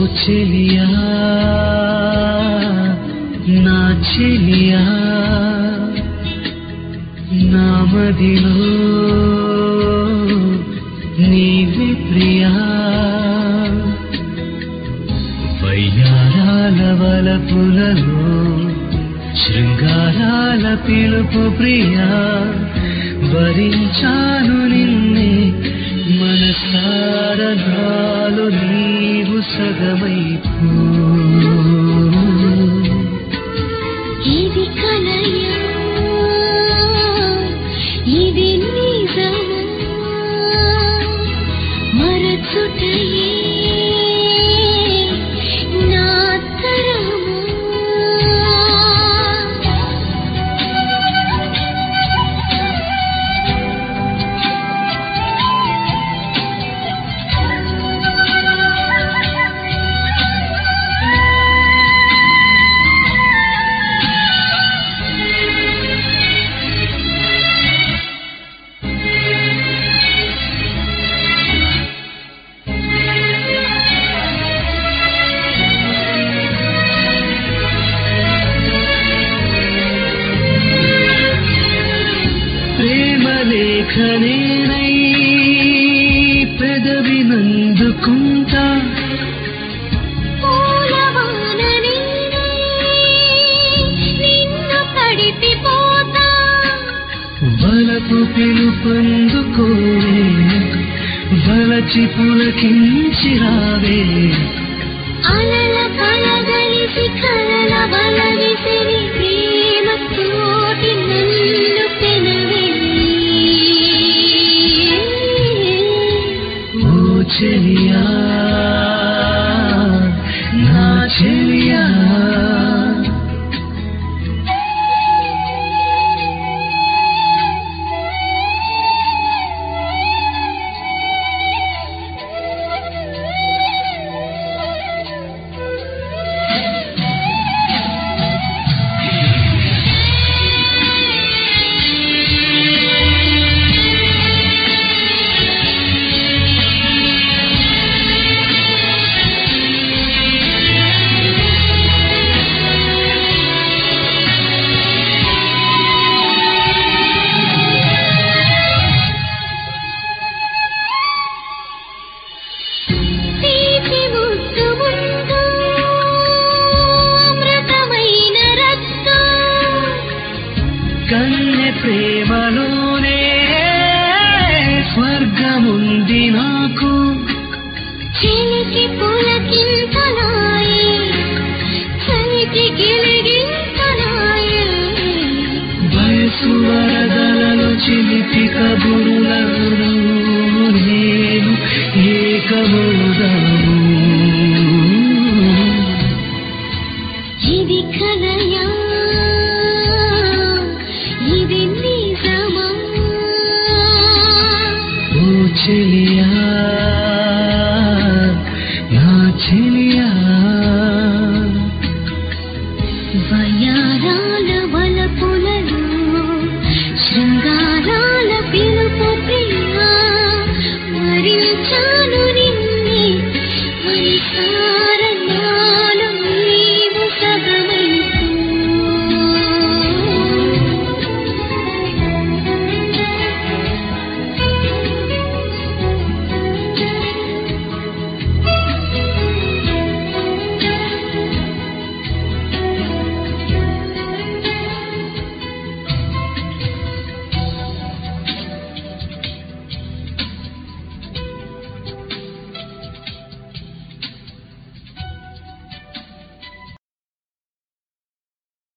చెలియా నా చెలియా నా మదిలో నీవే ప్రియా వయ్యారాల వలపులలో శృంగారాల పిలుపు ప్రియా వరించాను నిన్నే మనసార నాలో నీవు సగమైపో ఇది కలయా ఇది నిజమా మరచుటయే నా తరమా లేఖనేనై పెదవినందుకుంటా పూలవాననేనై నిన్ను తడిపిపోతా వలపు పిలుపందుకోవే వలచి పులకించి రావే అలల కలగలిసి కలల బల విసిరి ప్రేమ తోటి నన్ను పెనవే చెలియా నా చెలియా కన్నె ప్రేమలోనే స్వర్గముంది నాకు చిలికి పులకింతలాయే చలికి గిలిగింతలాయే వయసు వరదలలో చిలిపి కబురులను నేను ఏకమౌదాము ఇది కలయా ఇది నిజమా చెలియా